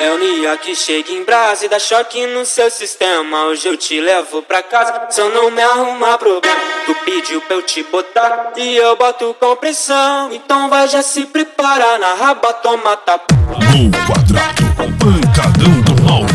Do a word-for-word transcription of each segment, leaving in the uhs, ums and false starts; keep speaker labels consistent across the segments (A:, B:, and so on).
A: É o Nia que chega em brasa e dá choque no seu sistema. Hoje eu te levo pra casa, se eu não me arrumar problema. Tu pediu pra eu te botar e eu boto com pressão. Então vai, já se prepara, na raba toma tapa.
B: Gol quadrado, pancadão do Mauro.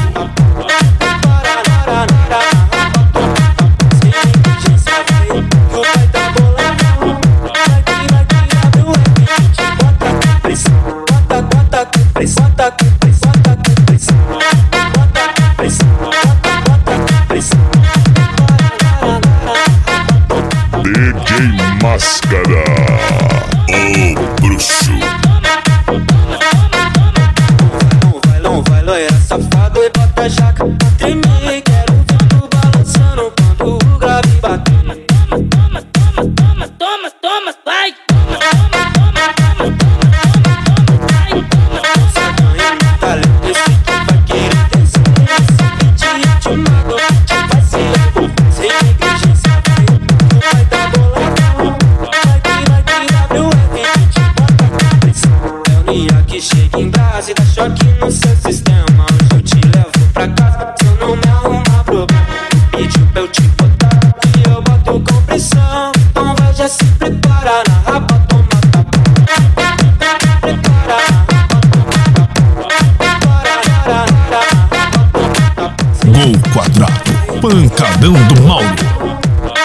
C: D J Máscara, o bruxo.
A: Não vai, não vai, loira safado e bota a jaca pra tremer. Quero ver tu balançando quando o grave bater.
D: Toma, toma, toma, toma, toma, vai. Toma, toma, toma, toma, toma, vai.
A: Só ganha no talento, esse que vai querer descer. Esse beat de mago, te vai se envolver. Sem negligência, tu vai dar boladão. Vai que, vai que, W F, te bota com pressão. É o Nia que chega em brasa e dá choque no seu sistema. Hoje eu te levo pra casa, se eu não me arrumar problema. Tu pediu pra eu te botar e eu boto com pressão. Então vai, já se prepara, na raba toma tapa. Prepara,
B: Gol quadrado, pancadão do Mauro.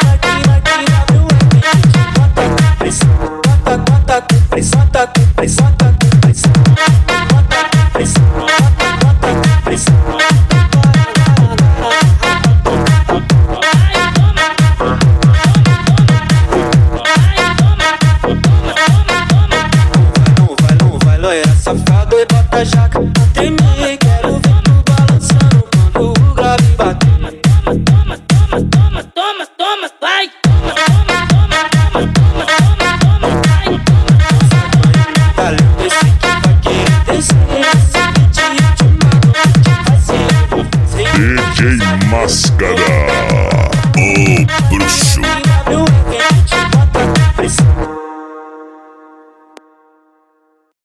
A: Não vai, não vai, loira safado e bota a jaca pra tremer. Quero ver tu balançando quando o grave bater.
D: Toma, toma, toma, toma, toma, vai. Toma, toma, toma, toma, toma, toma, toma, vai.
A: Talento, esse que vai querer descer. Esse beat de mago, te vai se envolver. Sem
C: D J Máscara,